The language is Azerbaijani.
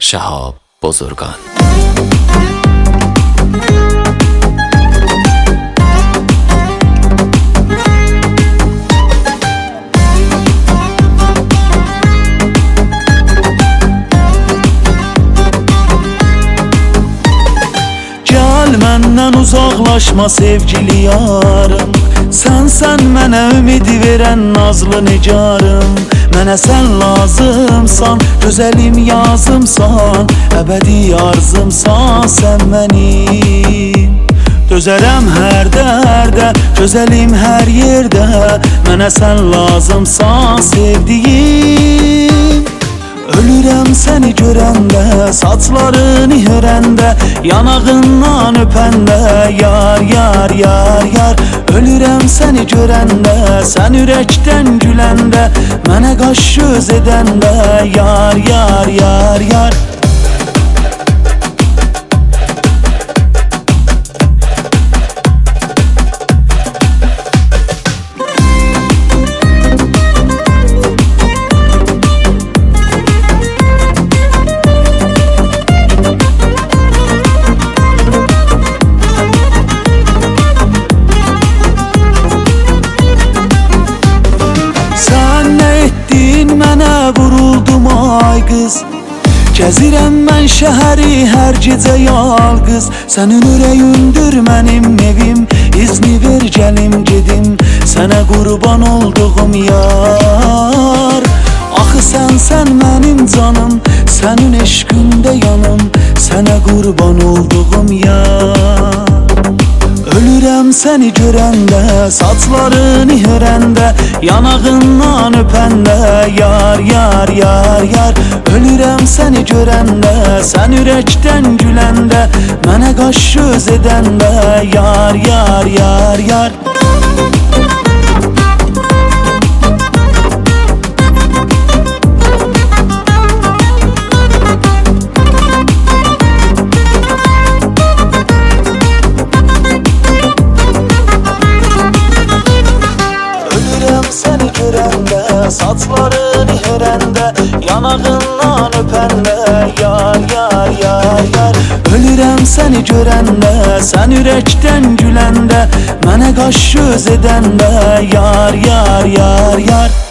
شهاب بزرگان. Məndən uzaqlaşma sevgili yarım, Sən mənə ümidi verən nazlı nicarım. Mənə sən lazımsan, gözəlim yazımsan, əbədi arzımsan sən mənim. Dözərəm hər dərdə, gözəlim hər yerdə, mənə sən lazımsan sevdiyim. Ölürəm səni görəndə, saçlarını hörəndə, yanağından öpəndə, yar, yar, yar, yar. Ölürəm səni görəndə, sən ürəkdən güləndə, mənə qaş göz edəndə, yar, yar, yar, yar. Vuruldum ay qız, gəzirəm mən şəhəri hər gecə yalqız. Sənin ürəyindir mənim evim, izni ver gəlim gedim, sənə qurban olduğum yar. Axı sən mənim canım, sənin eşqində yanım, sənə qurban olduğum yar. Ölürəm səni görəndə, saçlarını hörəndə, yanağından öpəndə, yar, yar, yar, yar. Ölürəm səni görəndə, sən ürəkdən güləndə, mənə qaş göz edəndə, yar, yar, yar, yar. Saçlarını hörəndə, yanağından öpəndə, yar, yar, yar, yar. Ölürəm səni görəndə, sən ürəkdən güləndə, mənə qaş göz edəndə, yar, yar, yar, yar.